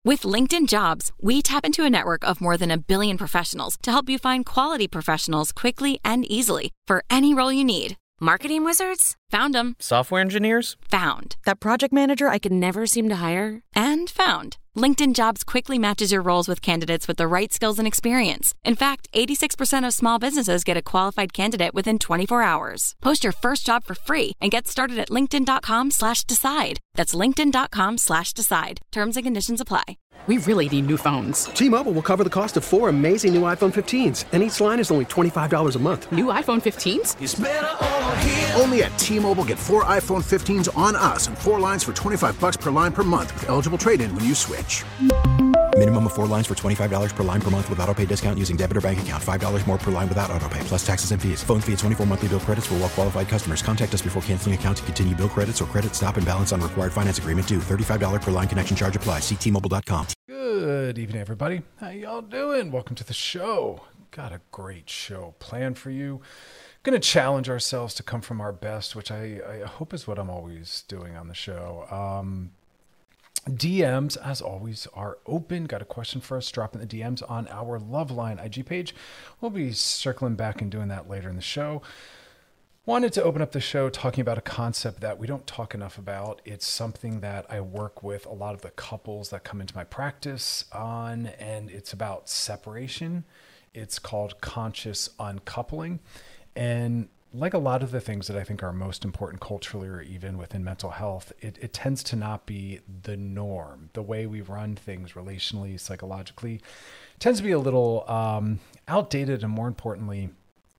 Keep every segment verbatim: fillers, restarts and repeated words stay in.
With LinkedIn Jobs, we tap into a network of more than a billion professionals to help you find quality professionals quickly and easily for any role you need. Marketing wizards? Found them. Software engineers? Found. That project manager I could never seem to hire? And found. LinkedIn Jobs quickly matches your roles with candidates with the right skills and experience. In fact, eighty-six percent of small businesses get a qualified candidate within twenty-four hours. Post your first job for free and get started at linkedin.com slash decide. That's linkedin.com slash decide. Terms and conditions apply. We really need new phones. T-Mobile will cover the cost of four amazing new iPhone fifteens, and each line is only twenty-five dollars a month. New iPhone fifteens? It's better over here. Only at T-Mobile, get four iPhone fifteens on us and four lines for twenty-five dollars per line per month with eligible trade-in when you switch. Minimum of four lines for twenty-five dollars per line per month with autopay discount using debit or bank account. five dollars more per line without autopay, plus taxes and fees. Phone fee at twenty-four monthly bill credits for well-qualified customers. Contact us before canceling account to continue bill credits or credit stop and balance on required finance agreement due. thirty-five dollars per line connection charge applies. See T Mobile dot com. Good evening, everybody. How y'all doing? Welcome to the show. Got a great show planned for you. Going to challenge ourselves to come from our best, which I, I hope is what I'm always doing on the show. Um, D Ms, as always, are open. Got a question for us? Drop in the D Ms on our Loveline I G page. We'll be circling back and doing that later in the show. Wanted to open up the show talking about a concept that we don't talk enough about. It's something that I work with a lot of the couples that come into my practice on, and it's about separation. It's called conscious uncoupling. And like a lot of the things that I think are most important culturally or even within mental health, it, it tends to not be the norm. The way we run things relationally, psychologically, tends to be a little um, outdated and, more importantly,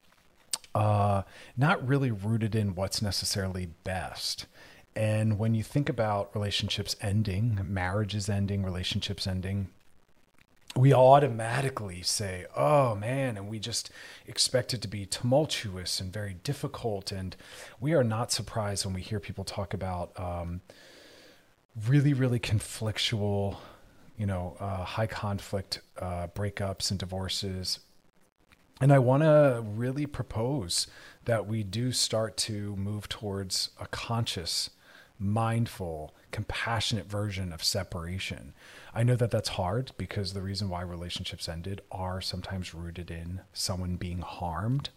uh, not really rooted in what's necessarily best. And when you think about relationships ending, marriages ending, relationships ending, we automatically say, oh man, and we just expect it to be tumultuous and very difficult. And we are not surprised when we hear people talk about um, really, really conflictual, you know, uh, high conflict uh, breakups and divorces. And I want to really propose that we do start to move towards a conscious, mindful, compassionate version of separation. I know that that's hard because the reason why relationships ended are sometimes rooted in someone being harmed.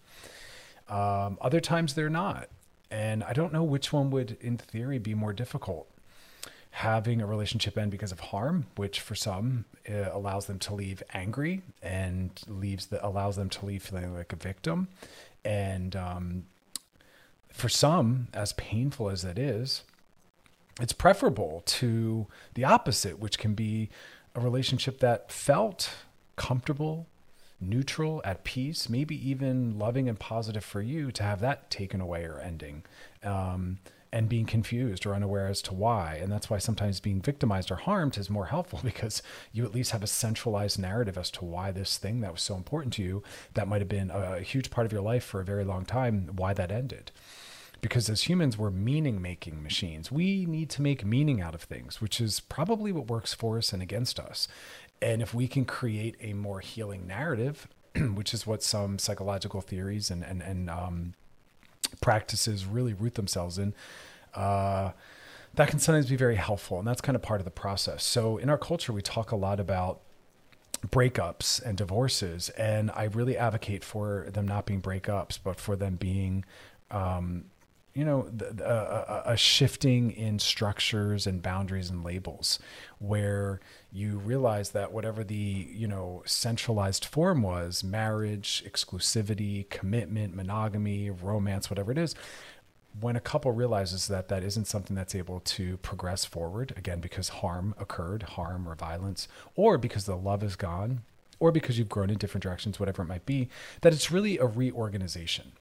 Um, other times they're not. And I don't know which one would, in theory, be more difficult. Having a relationship end because of harm, which for some uh, allows them to leave angry and leaves the, allows them to leave feeling like a victim. And um, for some, as painful as that is, it's preferable to the opposite, which can be a relationship that felt comfortable, neutral, at peace, maybe even loving and positive for you, to have that taken away or ending, um, and being confused or unaware as to why. And that's why sometimes being victimized or harmed is more helpful, because you at least have a centralized narrative as to why this thing that was so important to you, that might have been a, a huge part of your life for a very long time, why that ended. Because as humans, we're meaning-making machines. We need to make meaning out of things, which is probably what works for us and against us. And if we can create a more healing narrative, which is what some psychological theories and and, and um, practices really root themselves in, uh, that can sometimes be very helpful. And that's kind of part of the process. So in our culture, we talk a lot about breakups and divorces. And I really advocate for them not being breakups, but for them being um, you know, the, uh, a shifting in structures and boundaries and labels, where you realize that whatever the, you know, centralized form was, marriage, exclusivity, commitment, monogamy, romance, whatever it is, when a couple realizes that that isn't something that's able to progress forward, again, because harm occurred, harm or violence, or because the love is gone, or because you've grown in different directions, whatever it might be, that it's really a reorganization.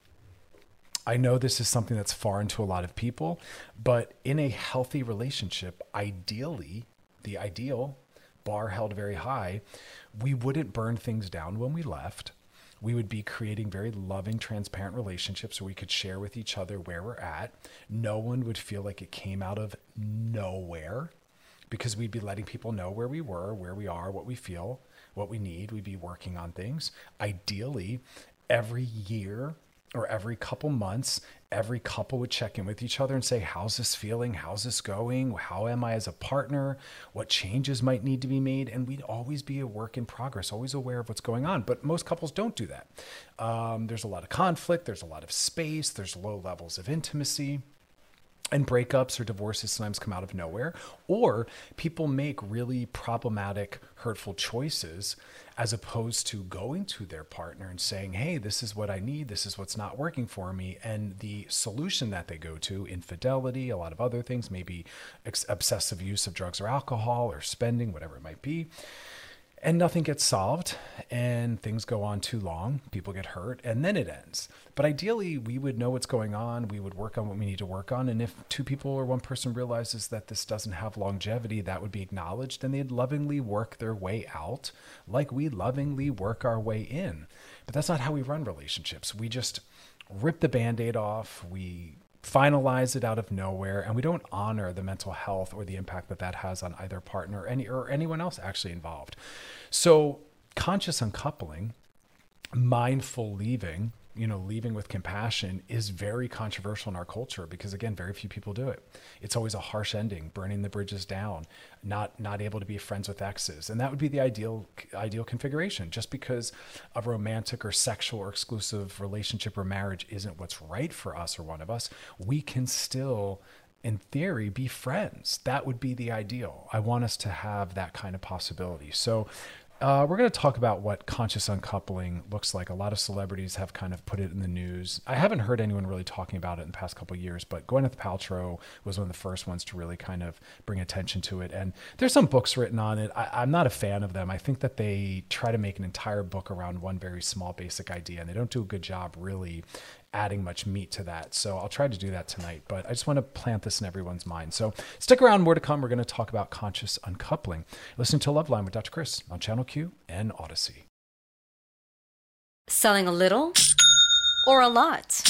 I know this is something that's foreign to a lot of people, but in a healthy relationship, ideally, the ideal, bar held very high, we wouldn't burn things down when we left. We would be creating very loving, transparent relationships where we could share with each other where we're at. No one would feel like it came out of nowhere, because we'd be letting people know where we were, where we are, what we feel, what we need. We'd be working on things. Ideally, every year or every couple months, every couple would check in with each other and say, how's this feeling? How's this going? How am I as a partner? What changes might need to be made? And we'd always be a work in progress, always aware of what's going on. But most couples don't do that. Um, there's a lot of conflict. There's a lot of space. There's low levels of intimacy. And breakups or divorces sometimes come out of nowhere, or people make really problematic, hurtful choices as opposed to going to their partner and saying, hey, this is what I need. This is what's not working for me. And the solution that they go to, infidelity, a lot of other things, maybe ex- obsessive use of drugs or alcohol or spending, whatever it might be. And nothing gets solved and things go on too long. People get hurt and then it ends. But ideally, we would know what's going on. We would work on what we need to work on. And if two people or one person realizes that this doesn't have longevity, that would be acknowledged and they'd lovingly work their way out like we lovingly work our way in. But that's not how we run relationships. We just rip the Band-Aid off. We finalize it out of nowhere, and we don't honor the mental health or the impact that that has on either partner or any or anyone else actually involved. So conscious uncoupling, mindful leaving, you know, leaving with compassion is very controversial in our culture because, again, very few people do it. It's always a harsh ending, burning the bridges down, not not able to be friends with exes. And that would be the ideal ideal configuration. Just because a romantic or sexual or exclusive relationship or marriage isn't what's right for us or one of us, we can still, in theory, be friends. That would be the ideal. I want us to have that kind of possibility. So Uh, we're going to talk about what conscious uncoupling looks like. A lot of celebrities have kind of put it in the news. I haven't heard anyone really talking about it in the past couple of years, but Gwyneth Paltrow was one of the first ones to really kind of bring attention to it. And there's some books written on it. I, I'm not a fan of them. I think that they try to make an entire book around one very small basic idea, and they don't do a good job really adding much meat to that. So I'll try to do that tonight, but I just want to plant this in everyone's mind. So stick around, more to come. We're going to talk about conscious uncoupling. Listen to Loveline with Doctor Chris on Channel Q and Odyssey. Selling a little or a lot?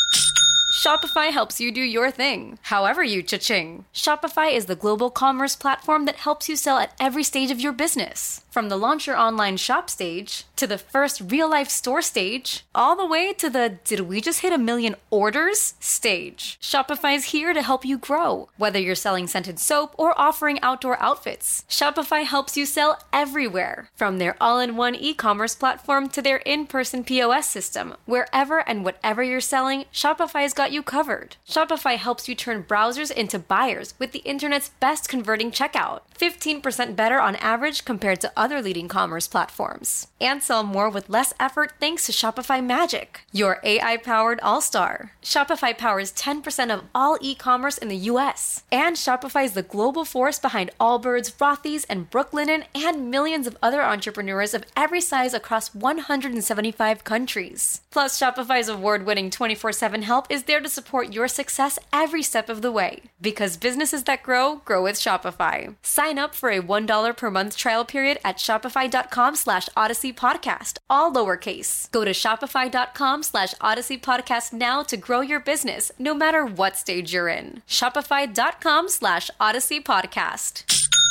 Shopify helps you do your thing, however you cha-ching. Shopify is the global commerce platform that helps you sell at every stage of your business. From the launch your online shop stage, to the first real-life store stage, all the way to the did we just hit a million orders stage. Shopify's here to help you grow. Whether you're selling scented soap or offering outdoor outfits, Shopify helps you sell everywhere. From their all-in-one e-commerce platform to their in-person P O S system, wherever and whatever you're selling, Shopify's got you covered. Shopify helps you turn browsers into buyers with the internet's best converting checkout. fifteen percent better on average compared to other leading commerce platforms. And sell more with less effort thanks to Shopify Magic, your A I-powered all-star. Shopify powers ten percent of all e-commerce in the U S. And Shopify is the global force behind Allbirds, Rothy's, and Brooklinen, and millions of other entrepreneurs of every size across one hundred seventy-five countries. Plus, Shopify's award-winning twenty-four seven help is there to support your success every step of the way. Because businesses that grow, grow with Shopify. Sign up for a one dollar per month trial period at shopify.com slash Odyssey Podcast, all lowercase. Go to shopify.com slash Odyssey Podcast now to grow your business, no matter what stage you're in. Shopify.com slash Odyssey Podcast.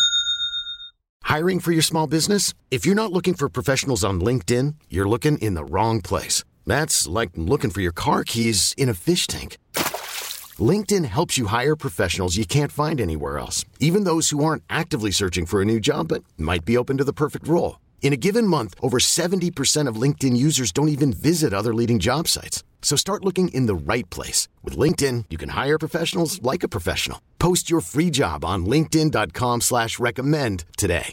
Hiring for your small business? If you're not looking for professionals on LinkedIn, you're looking in the wrong place. That's like looking for your car keys in a fish tank. LinkedIn helps you hire professionals you can't find anywhere else, even those who aren't actively searching for a new job but might be open to the perfect role. In a given month, over seventy percent of LinkedIn users don't even visit other leading job sites. So start looking in the right place. With LinkedIn, you can hire professionals like a professional. Post your free job on linkedin.com slash recommend today.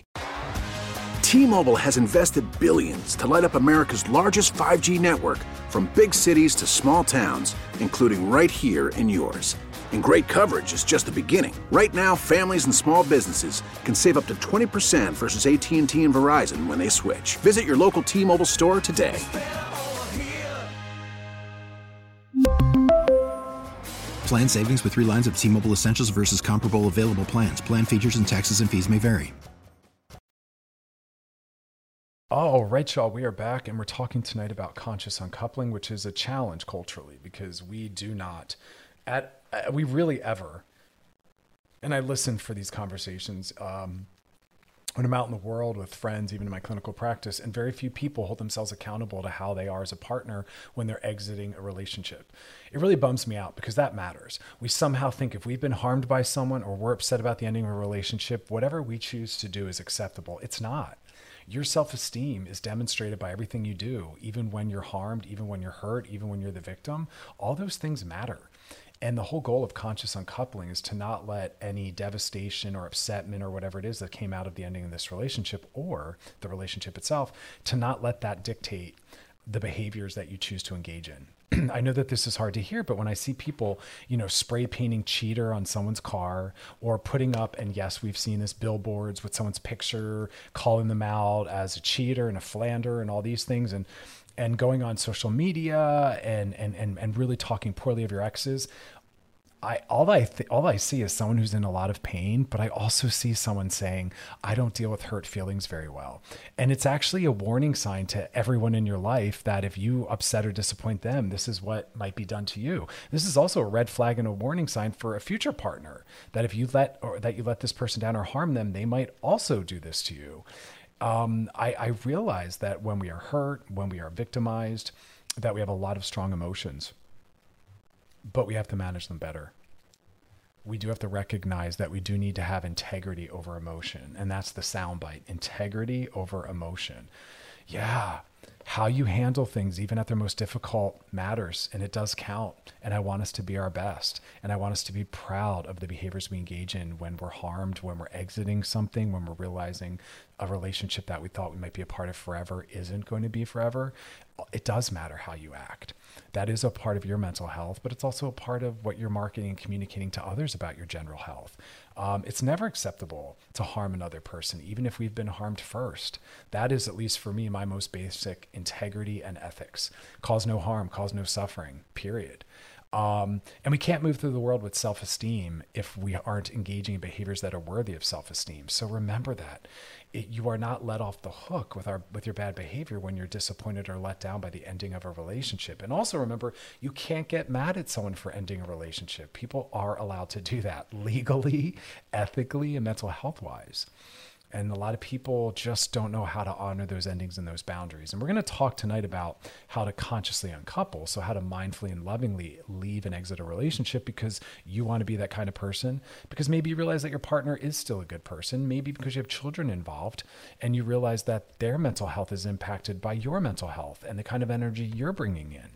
T-Mobile has invested billions to light up America's largest five G network, from big cities to small towns, including right here in yours. And great coverage is just the beginning. Right now, families and small businesses can save up to twenty percent versus A T and T and Verizon when they switch. Visit your local T-Mobile store today. Plan savings with three lines of T-Mobile Essentials versus comparable available plans. Plan features and taxes and fees may vary. All right, y'all, we are back, and we're talking tonight about conscious uncoupling, which is a challenge culturally because we do not, at uh, we really ever, and I listen for these conversations, um, when I'm out in the world with friends, even in my clinical practice, and very few people hold themselves accountable to how they are as a partner when they're exiting a relationship. It really bums me out because that matters. We somehow think if we've been harmed by someone or we're upset about the ending of a relationship, whatever we choose to do is acceptable. It's not. Your self-esteem is demonstrated by everything you do, even when you're harmed, even when you're hurt, even when you're the victim. All those things matter. And the whole goal of conscious uncoupling is to not let any devastation or upsetment or whatever it is that came out of the ending of this relationship or the relationship itself, to not let that dictate the behaviors that you choose to engage in. I know that this is hard to hear, but when I see people, you know, spray painting cheater on someone's car or putting up, and yes, we've seen this, billboards with someone's picture, calling them out as a cheater and a philanderer and all these things, and and going on social media and and and and really talking poorly of your exes. I all I th- all I see is someone who's in a lot of pain, but I also see someone saying, I don't deal with hurt feelings very well. And it's actually a warning sign to everyone in your life that if you upset or disappoint them, this is what might be done to you. This is also a red flag and a warning sign for a future partner, that if you let or that you let this person down or harm them, they might also do this to you. Um, I, I realize that when we are hurt, when we are victimized, that we have a lot of strong emotions, but we have to manage them better. We do have to recognize that we do need to have integrity over emotion. And that's the soundbite: integrity over emotion. Yeah. How you handle things, even at their most difficult, matters, and it does count. And I want us to be our best. And I want us to be proud of the behaviors we engage in when we're harmed, when we're exiting something, when we're realizing a relationship that we thought we might be a part of forever isn't going to be forever. It does matter how you act. That is a part of your mental health, but it's also a part of what you're marketing and communicating to others about your general health. Um, it's never acceptable to harm another person, even if we've been harmed first. That is, at least for me, my most basic integrity and ethics. Cause no harm, cause no suffering, period. Um, and we can't move through the world with self-esteem if we aren't engaging in behaviors that are worthy of self-esteem. So remember that. It, you are not let off the hook with our with your bad behavior when you're disappointed or let down by the ending of a relationship. And also remember, you can't get mad at someone for ending a relationship. People are allowed to do that legally, ethically, and mental health-wise. And a lot of people just don't know how to honor those endings and those boundaries. And we're going to talk tonight about how to consciously uncouple. So how to mindfully and lovingly leave and exit a relationship because you want to be that kind of person. Because maybe you realize that your partner is still a good person. Maybe because you have children involved and you realize that their mental health is impacted by your mental health and the kind of energy you're bringing in.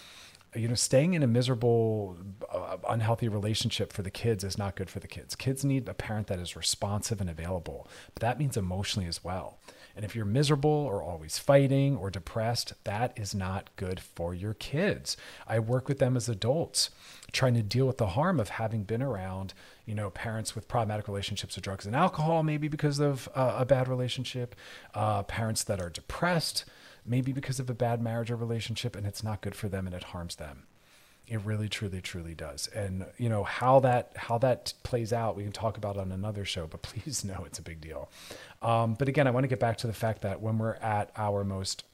You know, staying in a miserable, uh, unhealthy relationship for the kids is not good for the kids. Kids need a parent that is responsive and available, but that means emotionally as well. And if you're miserable or always fighting or depressed, that is not good for your kids. I work with them as adults, trying to deal with the harm of having been around, you know, parents with problematic relationships with drugs and alcohol, maybe because of uh, a bad relationship, uh, parents that are depressed, maybe because of a bad marriage or relationship, and it's not good for them and it harms them. It really, truly, truly does. And you know, how that, how that plays out, we can talk about on another show, but please know it's a big deal. Um, but again, I want to get back to the fact that when we're at our most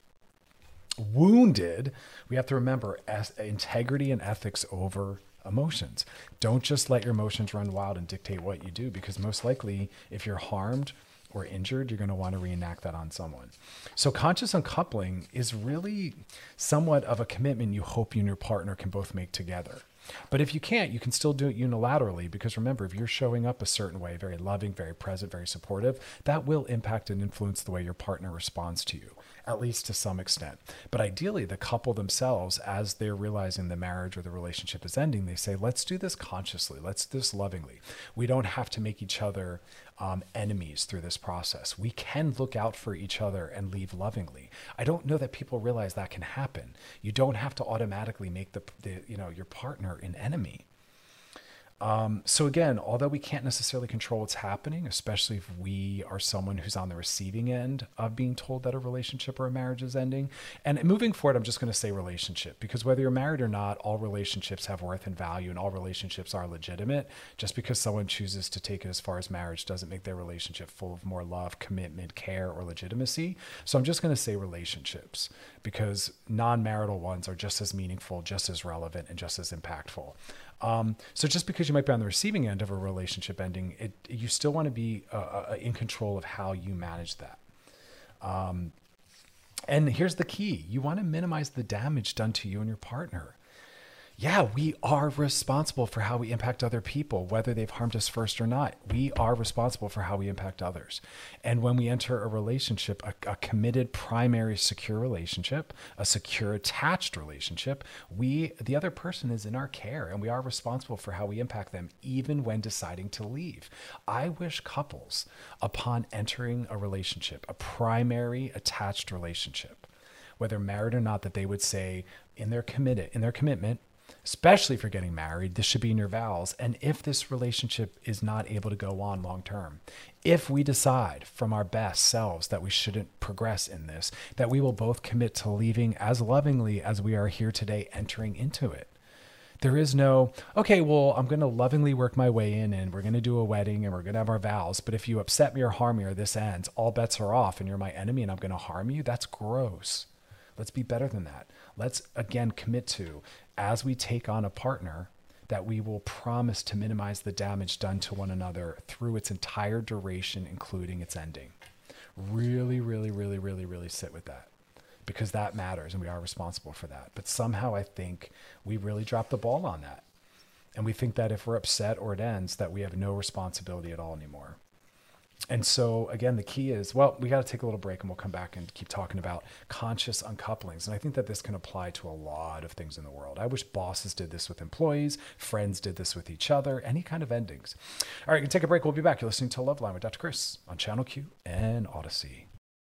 wounded, we have to remember as integrity and ethics over emotions. Don't just let your emotions run wild and dictate what you do, because most likely if you're harmed or injured, you're going to want to reenact that on someone. So conscious uncoupling is really somewhat of a commitment you hope you and your partner can both make together. But if you can't, you can still do it unilaterally, because remember, if you're showing up a certain way, very loving, very present, very supportive, that will impact and influence the way your partner responds to you, at least to some extent. But ideally, the couple themselves, as they're realizing the marriage or the relationship is ending, they say, let's do this consciously. Let's do this lovingly. We don't have to make each other um, enemies through this process. We can look out for each other and leave lovingly. I don't know that people realize that can happen. You don't have to automatically make the, the you know, your partner an enemy. Um, so again, although we can't necessarily control what's happening, especially if we are someone who's on the receiving end of being told that a relationship or a marriage is ending. And moving forward, I'm just going to say relationship, because whether you're married or not, all relationships have worth and value, and all relationships are legitimate. Just because someone chooses to take it as far as marriage doesn't make their relationship full of more love, commitment, care, or legitimacy. So I'm just going to say relationships, because non-marital ones are just as meaningful, just as relevant, and just as impactful. Um, so just because you might be on the receiving end of a relationship ending, it, you still want to be uh, uh, in control of how you manage that. Um, and here's the key. You want to minimize the damage done to you and your partner. Yeah, we are responsible for how we impact other people, whether they've harmed us first or not. We are responsible for how we impact others. And when we enter a relationship, a, a committed, primary, secure relationship, a secure, attached relationship, we, the other person is in our care, and we are responsible for how we impact them, even when deciding to leave. I wish couples, upon entering a relationship, a primary, attached relationship, whether married or not, that they would say in their committed, in their commitment, especially for getting married, this should be in your vows. And if this relationship is not able to go on long term, if we decide from our best selves that we shouldn't progress in this, that we will both commit to leaving as lovingly as we are here today, entering into it. There is no, okay, well, I'm going to lovingly work my way in and we're going to do a wedding and we're going to have our vows. But if you upset me or harm me or this ends, all bets are off and you're my enemy and I'm going to harm you. That's gross. Let's be better than that. Let's, again, commit to, as we take on a partner, that we will promise to minimize the damage done to one another through its entire duration, including its ending. Really, really, really, really, really sit with that, because that matters and we are responsible for that. But somehow I think we really dropped the ball on that. And we think that if we're upset or it ends, that we have no responsibility at all anymore. And so, again, the key is, well, we got to take a little break and we'll come back and keep talking about conscious uncouplings. And I think that this can apply to a lot of things in the world. I wish bosses did this with employees, friends did this with each other, any kind of endings. All right, we can take a break. We'll be back. You're listening to Loveline with Doctor Chris on Channel Q and Odyssey.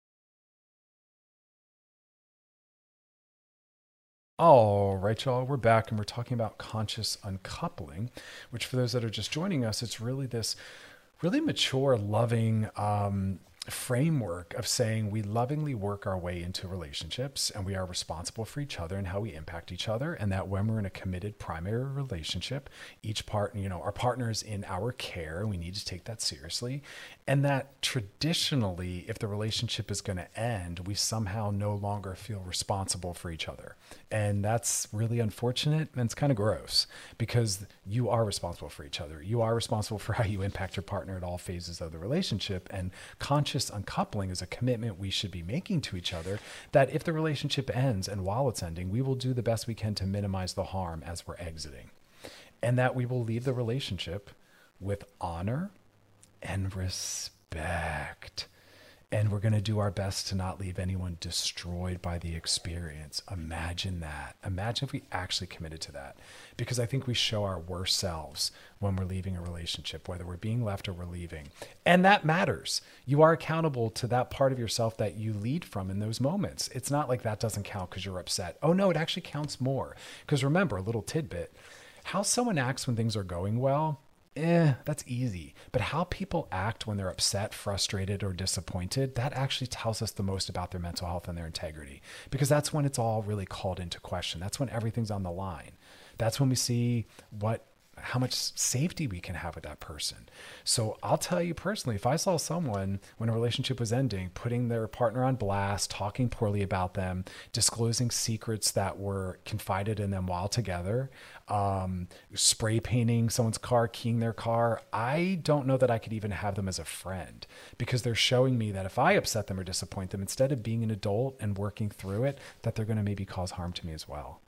All right, y'all, we're back and we're talking about conscious uncoupling, which for those that are just joining us, it's really this really mature, loving um, framework of saying we lovingly work our way into relationships and we are responsible for each other and how we impact each other. And that when we're in a committed primary relationship, each part, you know, our partner is in our care and we need to take that seriously. And that traditionally, if the relationship is going to end, we somehow no longer feel responsible for each other. And that's really unfortunate and it's kind of gross, because you are responsible for each other. You are responsible for how you impact your partner at all phases of the relationship. And conscious uncoupling is a commitment we should be making to each other, that if the relationship ends and while it's ending, we will do the best we can to minimize the harm as we're exiting. And that we will leave the relationship with honor and respect. And we're going to do our best to not leave anyone destroyed by the experience. Imagine that. Imagine if we actually committed to that. Because I think we show our worst selves when we're leaving a relationship, whether we're being left or we're leaving. And that matters. You are accountable to that part of yourself that you lead from in those moments. It's not like that doesn't count because you're upset. Oh no, it actually counts more. Because remember, a little tidbit, how someone acts when things are going well, Eh, that's easy. But how people act when they're upset, frustrated, or disappointed, that actually tells us the most about their mental health and their integrity. Because that's when it's all really called into question. That's when everything's on the line. That's when we see what how much safety we can have with that person. So I'll tell you personally, if I saw someone when a relationship was ending, putting their partner on blast, talking poorly about them, disclosing secrets that were confided in them while together, um, spray painting someone's car, keying their car, I don't know that I could even have them as a friend, because they're showing me that if I upset them or disappoint them, instead of being an adult and working through it, that they're going to maybe cause harm to me as well.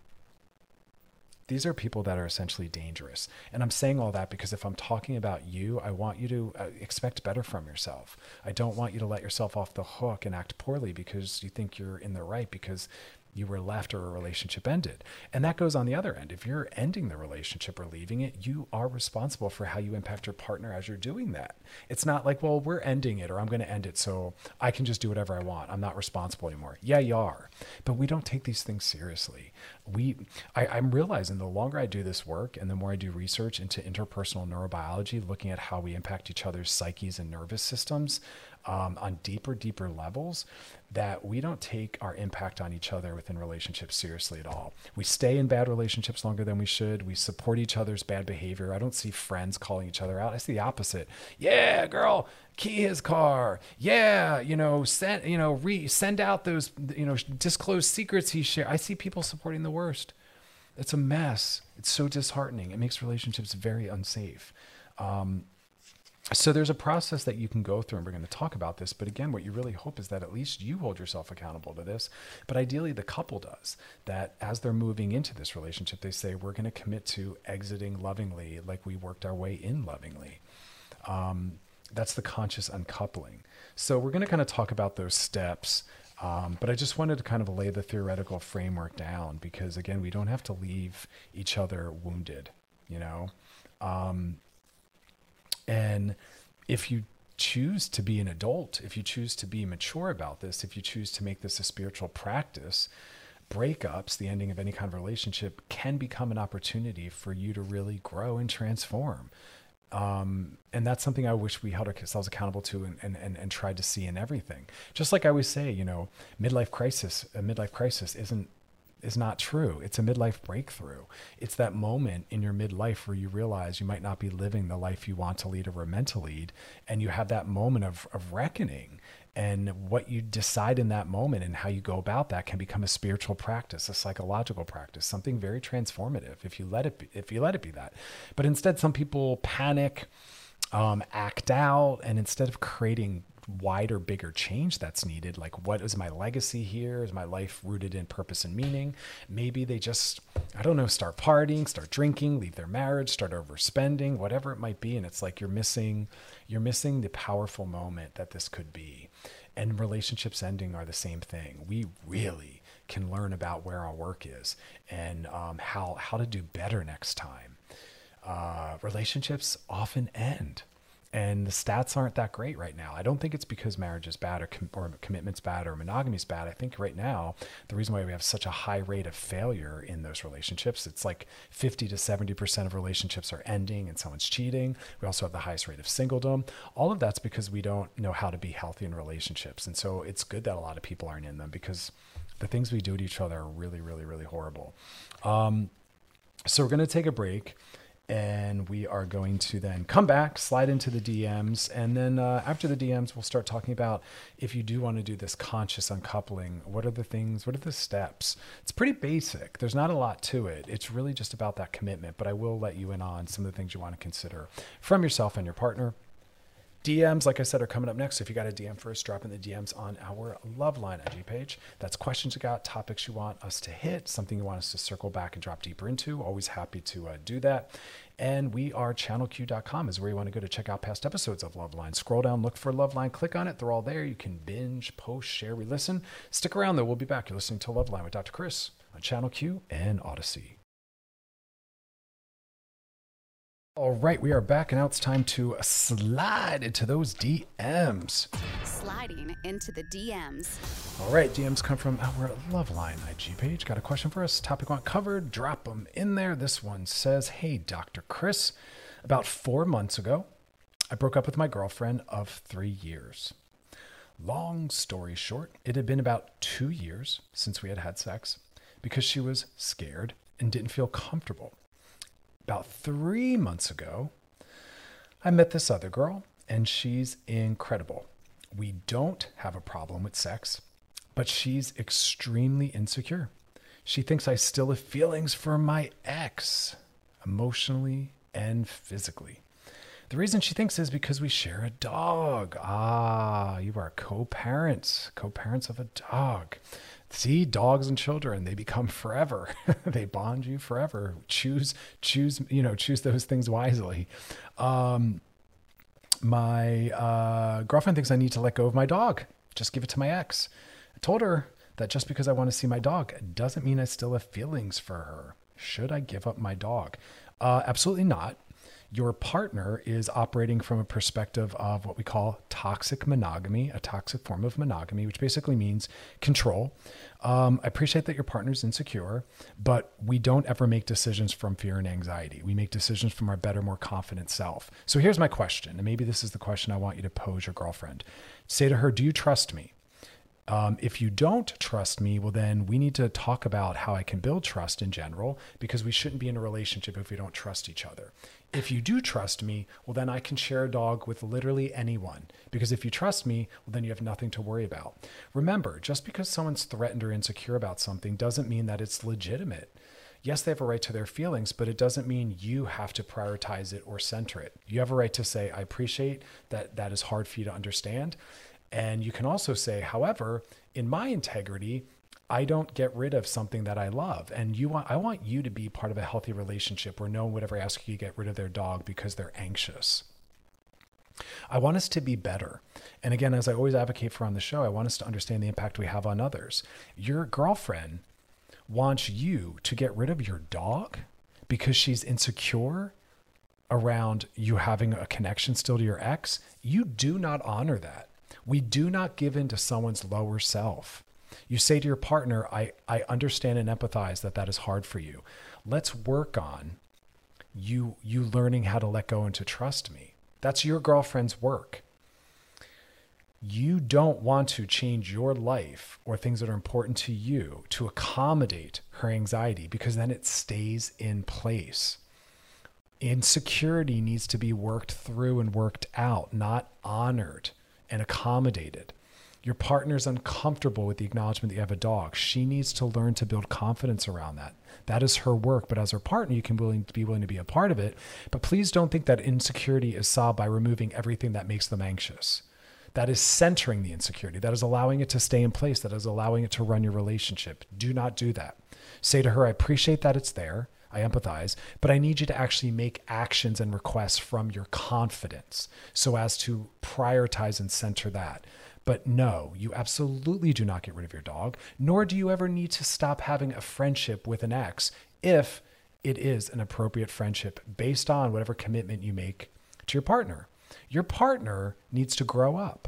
These are people that are essentially dangerous. And I'm saying all that because if I'm talking about you, I want you to uh, expect better from yourself. I don't want you to let yourself off the hook and act poorly because you think you're in the right because you were left or a relationship ended. And that goes on the other end. If you're ending the relationship or leaving it, you are responsible for how you impact your partner as you're doing that. It's not like, well, we're ending it or I'm going to end it so I can just do whatever I want. I'm not responsible anymore. Yeah, you are. But we don't take these things seriously. We, I, I'm realizing the longer I do this work and the more I do research into interpersonal neurobiology, looking at how we impact each other's psyches and nervous systems, Um, on deeper, deeper levels, that we don't take our impact on each other within relationships seriously at all. We stay in bad relationships longer than we should. We support each other's bad behavior. I don't see friends calling each other out. I see the opposite. Yeah, girl, key his car. Yeah, you know, send, you know, re send out those, you know, disclosed secrets he shared. I see people supporting the worst. It's a mess. It's so disheartening. It makes relationships very unsafe. Um, so there's a process that you can go through, and we're going to talk about this. But again, what you really hope is that at least you hold yourself accountable to this. But ideally, the couple does. That as they're moving into this relationship, they say, we're going to commit to exiting lovingly like we worked our way in lovingly. Um, that's the conscious uncoupling. So we're going to kind of talk about those steps. Um, but I just wanted to kind of lay the theoretical framework down because, again, we don't have to leave each other wounded, you know? Um, and if you choose to be an adult, if you choose to be mature about this, if you choose to make this a spiritual practice, breakups, the ending of any kind of relationship, can become an opportunity for you to really grow and transform. Um, and that's something I wish we held ourselves accountable to and, and, and, and tried to see in everything. Just like I always say, you know, midlife crisis, a midlife crisis isn't, is not true. It's a midlife breakthrough. It's that moment in your midlife where you realize you might not be living the life you want to lead or were meant to lead. And you have that moment of, of reckoning. And what you decide in that moment and how you go about that can become a spiritual practice, a psychological practice, something very transformative if you let it be, if you let it be that. But instead, some people panic, um, act out, and instead of creating wider, bigger change that's needed, like what is my legacy here? Is my life rooted in purpose and meaning? Maybe they just, I don't know, start partying, start drinking, leave their marriage, start overspending, whatever it might be. And it's like you're missing, you're missing the powerful moment that this could be. And relationships ending are the same thing. We really can learn about where our work is and um, how how to do better next time. Uh, relationships often end. And the stats aren't that great right now. I don't think it's because marriage is bad or, com- or commitment's bad or monogamy is bad. I think right now, the reason why we have such a high rate of failure in those relationships, it's like fifty to seventy percent of relationships are ending and someone's cheating. We also have the highest rate of singledom. All of that's because we don't know how to be healthy in relationships. And so it's good that a lot of people aren't in them because the things we do to each other are really, really, really horrible. Um, so we're going to take a break. And we are going to then come back, slide into the D Ms. And then uh, after the D Ms, we'll start talking about if you do want to do this conscious uncoupling, what are the things, what are the steps? It's pretty basic. There's not a lot to it. It's really just about that commitment. But I will let you in on some of the things you want to consider from yourself and your partner. D Ms, like I said, are coming up next. So if you got a D M first, drop in the D Ms on our Loveline I G page. That's questions you got, topics you want us to hit, something you want us to circle back and drop deeper into. Always happy to uh, do that. And we are channel q dot com is where you want to go to check out past episodes of Loveline. Scroll down, look for Loveline, click on it. They're all there. You can binge, post, share, re-listen. Stick around, though. We'll be back. You're listening to Loveline with Doctor Chris on Channel Q and Odyssey. All right, we are back, and now it's time to slide into those D Ms. Sliding into the D Ms. All right, D Ms come from our Loveline I G page. Got a question for us? Topic want covered? Drop them in there. This one says, hey, Doctor Chris, about four months ago, I broke up with my girlfriend of three years. Long story short, it had been about two years since we had had sex because she was scared and didn't feel comfortable. About three months ago, I met this other girl, and she's incredible. We don't have a problem with sex, but she's extremely insecure. She thinks I still have feelings for my ex, emotionally and physically. The reason she thinks is because we share a dog. Ah, you are co-parents, co-parents of a dog. See, dogs and children, they become forever. They bond you forever. Choose, choose, you know, choose those things wisely. Um, my uh, girlfriend thinks I need to let go of my dog. Just give it to my ex. I told her that just because I want to see my dog doesn't mean I still have feelings for her. Should I give up my dog? Uh, absolutely not. Your partner is operating from a perspective of what we call toxic monogamy, a toxic form of monogamy, which basically means control. Um, I appreciate that your partner's insecure, but we don't ever make decisions from fear and anxiety. We make decisions from our better, more confident self. So here's my question, and maybe this is the question I want you to pose your girlfriend. Say to her, do you trust me? Um, if you don't trust me, well, then we need to talk about how I can build trust in general, because we shouldn't be in a relationship if we don't trust each other. If you do trust me, well, then I can share a dog with literally anyone, because if you trust me, well, then you have nothing to worry about. Remember, just because someone's threatened or insecure about something doesn't mean that it's legitimate. Yes, they have a right to their feelings, but it doesn't mean you have to prioritize it or center it. You have a right to say, I appreciate that that is hard for you to understand. And you can also say, however, in my integrity, I don't get rid of something that I love. And you want, I want you to be part of a healthy relationship where no one would ever ask you to get rid of their dog because they're anxious. I want us to be better. And again, as I always advocate for on the show, I want us to understand the impact we have on others. Your girlfriend wants you to get rid of your dog because she's insecure around you having a connection still to your ex. You do not honor that. We do not give in to someone's lower self. You say to your partner, I, I understand and empathize that that is hard for you. Let's work on you, you learning how to let go and to trust me. That's your girlfriend's work. You don't want to change your life or things that are important to you to accommodate her anxiety, because then it stays in place. Insecurity needs to be worked through and worked out, not honored and accommodated. Your partner's uncomfortable with the acknowledgement that you have a dog. She needs to learn to build confidence around that. That is her work. But as her partner, you can willing to be willing to be a part of it. But please don't think that insecurity is solved by removing everything that makes them anxious. That is centering the insecurity. That is allowing it to stay in place. That is allowing it to run your relationship. Do not do that. Say to her, I appreciate that it's there. I empathize, but I need you to actually make actions and requests from your confidence so as to prioritize and center that. But no, you absolutely do not get rid of your dog, nor do you ever need to stop having a friendship with an ex if it is an appropriate friendship based on whatever commitment you make to your partner. Your partner needs to grow up.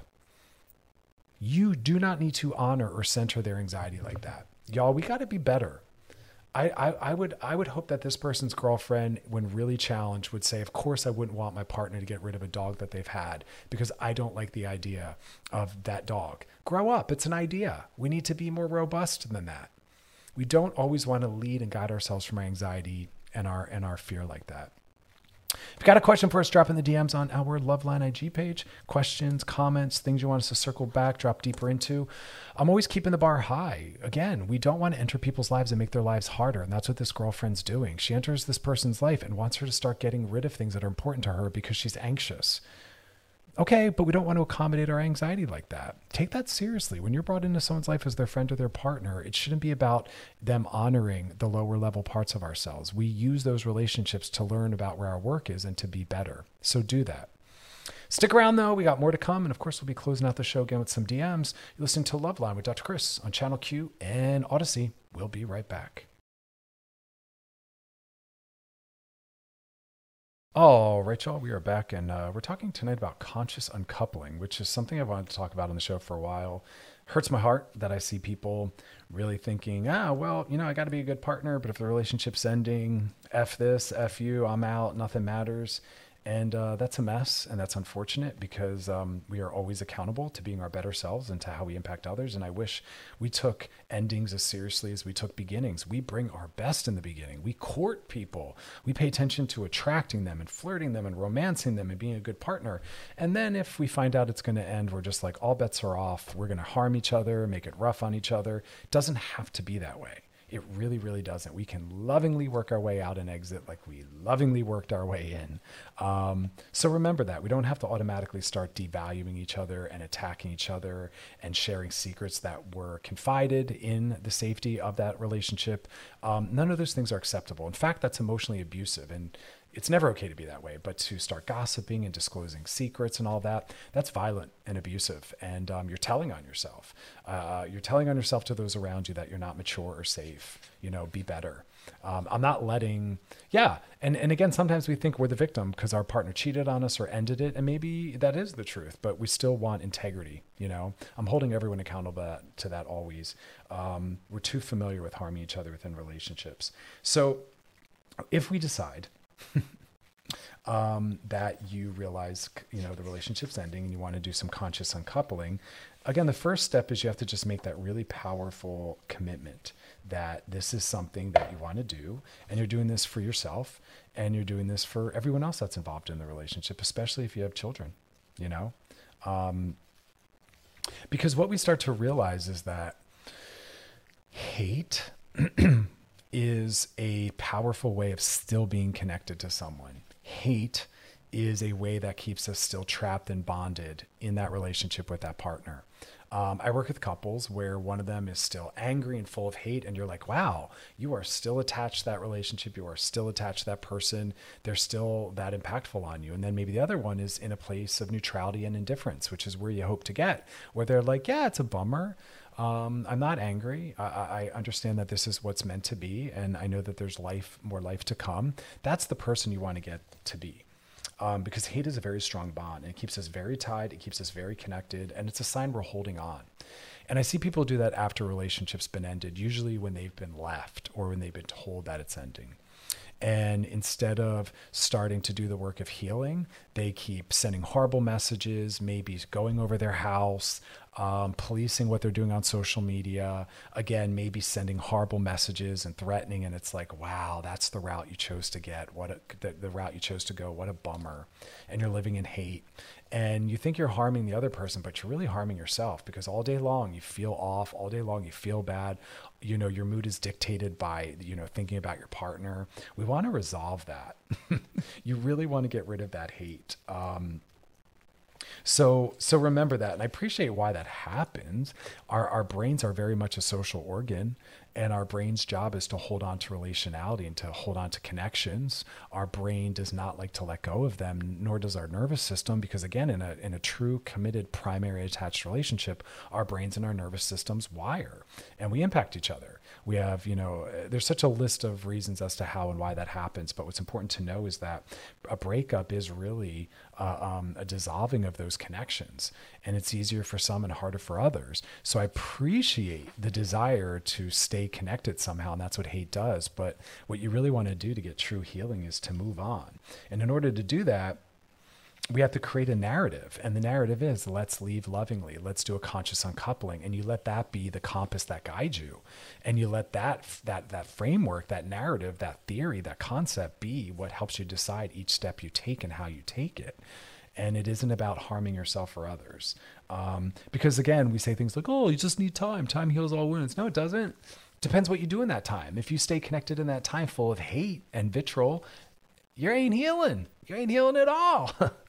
You do not need to honor or center their anxiety like that. Y'all, we got to be better. I, I, I would I would hope that this person's girlfriend, when really challenged, would say, of course I wouldn't want my partner to get rid of a dog that they've had because I don't like the idea of that dog. Grow up. It's an idea. We need to be more robust than that. We don't always want to lead and guide ourselves from our anxiety and our and our fear like that. If you got a question for us, drop in the D Ms on our Loveline I G page. Questions, comments, things you want us to circle back, drop deeper into. I'm always keeping the bar high. Again, we don't want to enter people's lives and make their lives harder. And that's what this girlfriend's doing. She enters this person's life and wants her to start getting rid of things that are important to her because she's anxious. Okay, but we don't want to accommodate our anxiety like that. Take that seriously. When you're brought into someone's life as their friend or their partner, it shouldn't be about them honoring the lower level parts of ourselves. We use those relationships to learn about where our work is and to be better. So do that. Stick around though. We got more to come. And of course, we'll be closing out the show again with some D Ms. You're listening to Loveline with Doctor Chris on Channel Q and Odyssey. We'll be right back. All right, y'all, we are back, and uh, we're talking tonight about conscious uncoupling, which is something I've wanted to talk about on the show for a while. Hurts my heart that I see people really thinking, ah, well, you know, I got to be a good partner, but if the relationship's ending, F this, F you, I'm out, nothing matters. And uh, that's a mess, and that's unfortunate because um, we are always accountable to being our better selves and to how we impact others. And I wish we took endings as seriously as we took beginnings. We bring our best in the beginning. We court people. We pay attention to attracting them and flirting them and romancing them and being a good partner. And then if we find out it's going to end, we're just like, all bets are off. We're going to harm each other, make it rough on each other. It doesn't have to be that way. It really, really doesn't. We can lovingly work our way out and exit like we lovingly worked our way in. Um, so remember that. We don't have to automatically start devaluing each other and attacking each other and sharing secrets that were confided in the safety of that relationship. Um, none of those things are acceptable. In fact, that's emotionally abusive. And it's never okay to be that way, but to start gossiping and disclosing secrets and all that, that's violent and abusive. And um, you're telling on yourself. Uh, you're telling on yourself to those around you that you're not mature or safe. You know, be better. Um, I'm not letting, yeah. And, and again, sometimes we think we're the victim because our partner cheated on us or ended it. And maybe that is the truth, but we still want integrity. You know, I'm holding everyone accountable to that, to that always. Um, we're too familiar with harming each other within relationships. So if we decide um, that you realize, you know, the relationship's ending and you want to do some conscious uncoupling, again, the first step is you have to just make that really powerful commitment that this is something that you want to do, and you're doing this for yourself, and you're doing this for everyone else that's involved in the relationship, especially if you have children, you know? Um, because what we start to realize is that hate is a powerful way of still being connected to someone. Hate is a way that keeps us still trapped and bonded in that relationship with that partner. Um, I work with couples where one of them is still angry and full of hate, and you're like, wow, you are still attached to that relationship. You are still attached to that person. They're still that impactful on you. And then maybe the other one is in a place of neutrality and indifference, which is where you hope to get, where they're like, yeah, it's a bummer. Um, I'm not angry. I, I understand that this is what's meant to be, and I know that there's life, more life to come. That's the person you want to get to be. Um, because hate is a very strong bond, and it keeps us very tied. It keeps us very connected, and it's a sign we're holding on. And I see people do that after relationships been ended, usually when they've been left or when they've been told that it's ending. And instead of starting to do the work of healing, they keep sending horrible messages, maybe going over their house, um, policing what they're doing on social media. Again, maybe sending horrible messages and threatening. And it's like, wow, that's the route you chose to get. What a, the, the route you chose to go. What a bummer. And you're living in hate. And you think you're harming the other person, but you're really harming yourself, because all day long you feel off, all day long you feel bad. You know, your mood is dictated by, you know, thinking about your partner. We want to resolve that. You really want to get rid of that hate. Um, So, so remember that. And I appreciate why that happens. Our, our brains are very much a social organ, and our brain's job is to hold on to relationality and to hold on to connections. Our brain does not like to let go of them, nor does our nervous system, because again, in a, in a true committed primary attached relationship, our brains and our nervous systems wire, and we impact each other. We have, you know, there's such a list of reasons as to how and why that happens. But what's important to know is that a breakup is really uh, um, a dissolving of those connections, and it's easier for some and harder for others. So I appreciate the desire to stay connected somehow, and that's what hate does. But what you really want to do to get true healing is to move on. And in order to do that, we have to create a narrative, and the narrative is, let's leave lovingly. Let's do a conscious uncoupling, and you let that be the compass that guides you, and you let that that that framework, that narrative, that theory, that concept be what helps you decide each step you take and how you take it. And it isn't about harming yourself or others, um, because again, we say things like, "Oh, you just need time. Time heals all wounds." No, it doesn't. Depends what you do in that time. If you stay connected in that time full of hate and vitriol, you ain't healing. You ain't healing at all.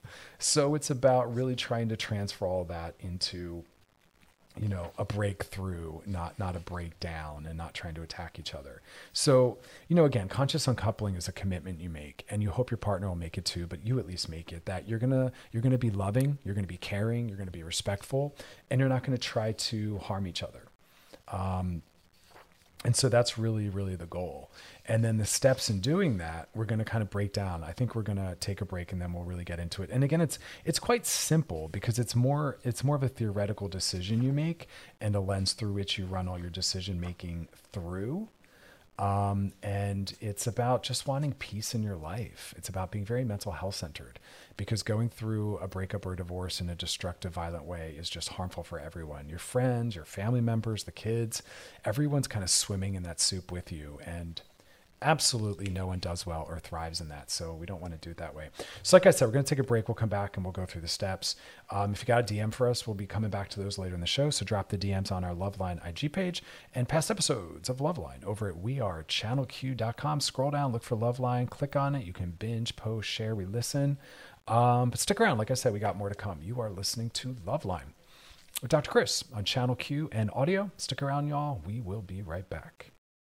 So it's about really trying to transfer all that into, you know, a breakthrough, not not a breakdown, and not trying to attack each other. So, you know, again, conscious uncoupling is a commitment you make, and you hope your partner will make it too, but you at least make it, that you're gonna you're gonna be loving, you're gonna be caring, you're gonna be respectful, and you're not gonna try to harm each other. Um, And so that's really, really the goal. And then the steps in doing that, we're going to kind of break down. I think we're going to take a break and then we'll really get into it. And again, it's it's quite simple, because it's more it's more of a theoretical decision you make and a lens through which you run all your decision making through. Um, and it's about just wanting peace in your life. It's about being very mental health centered, because going through a breakup or a divorce in a destructive, violent way is just harmful for everyone. Your friends, your family members, the kids, everyone's kind of swimming in that soup with you. And absolutely no one does well or thrives in that. So we don't want to do it that way. So like I said, we're going to take a break. We'll come back and we'll go through the steps. Um, if you got a D M for us, we'll be coming back to those later in the show. So drop the D Ms on our Loveline I G page, and past episodes of Loveline over at we are channel q dot com. Scroll down, look for Loveline, click on it. You can binge, post, share, re-listen. Um, but stick around. Like I said, we got more to come. You are listening to Loveline with Doctor Chris on Channel Q and audio. Stick around, y'all. We will be right back.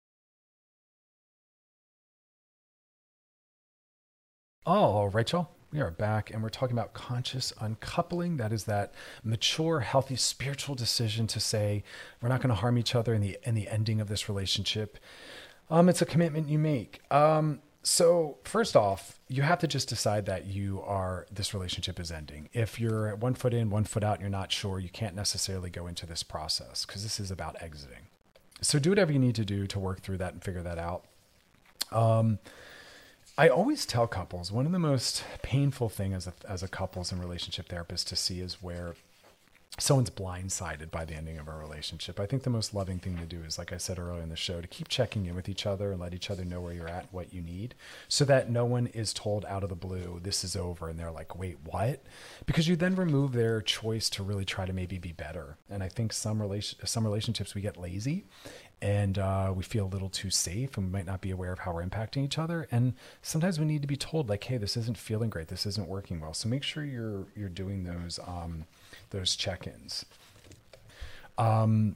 All right, y'all, we are back, and we're talking about conscious uncoupling. That is that mature, healthy, spiritual decision to say, we're not going to harm each other in the in the ending of this relationship. Um, it's a commitment you make. Um, so first off, you have to just decide that you are, this relationship is ending. If you're one foot in, one foot out, and you're not sure, you can't necessarily go into this process, because this is about exiting. So do whatever you need to do to work through that and figure that out. Um, I always tell couples, one of the most painful things as a, as a couples and relationship therapist to see is where someone's blindsided by the ending of a relationship. I think the most loving thing to do is, like I said earlier in the show, to keep checking in with each other and let each other know where you're at, what you need, so that no one is told out of the blue, this is over. And they're like, wait, what? Because you then remove their choice to really try to maybe be better. And I think some relation, some relationships, we get lazy and uh, we feel a little too safe, and we might not be aware of how we're impacting each other. And sometimes we need to be told, like, hey, this isn't feeling great. This isn't working well. So make sure you're, you're doing those, um, those check-ins. Um,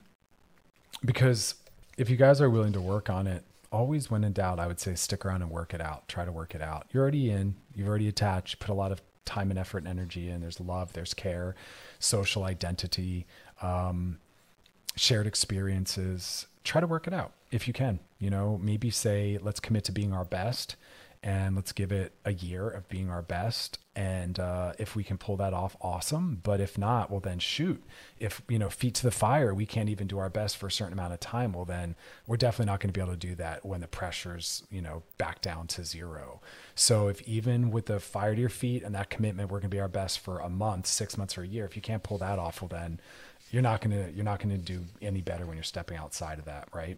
because if you guys are willing to work on it, always when in doubt, I would say stick around and work it out. Try to work it out. You're already in, you've already attached, put a lot of time and effort and energy in. There's love, there's care, social identity, um, shared experiences. Try to work it out if you can. You know, maybe say, let's commit to being our best, and let's give it a year of being our best. And uh, if we can pull that off, awesome. But if not, well, then shoot. If, you know, feet to the fire, we can't even do our best for a certain amount of time, well, then we're definitely not going to be able to do that when the pressure's, you know, back down to zero. So if even with the fire to your feet and that commitment, we're going to be our best for a month, six months, or a year, if you can't pull that off, well, then you're not going to, you're not going to do any better when you're stepping outside of that, right?